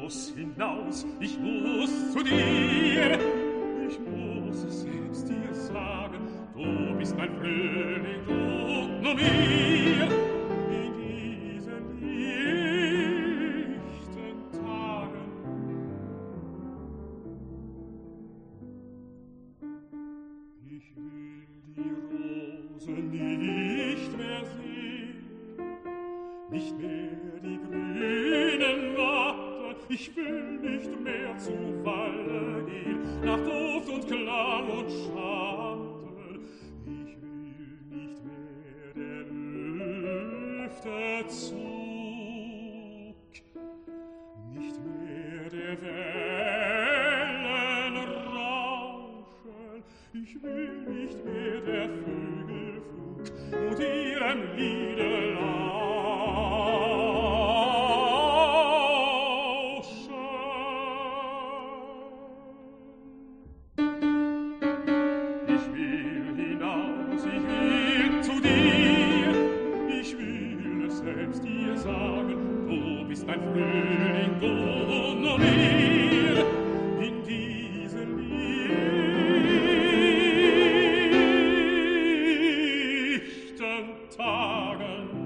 muss hinaus, ich muss zu dir. Ich muss es selbst dir sagen, du bist mein Frühling, du nur mir. In diesen lichten Tagen. Ich will die Rose nicht mehr sehen, nicht mehr die grünen Watten, ich will nicht mehr zu Walle gehen, nach Duft und Klang und Schatten. Ich will nicht mehr der Lüfte Zug, nicht mehr der Wellen Rauschen, ich will nicht mehr der Vögel Flug und ihrem Liede ich will hinaus, ich will zu dir, ich will es selbst dir sagen, du bist mein Frühling, du nur mir, in diesen lichten Tagen.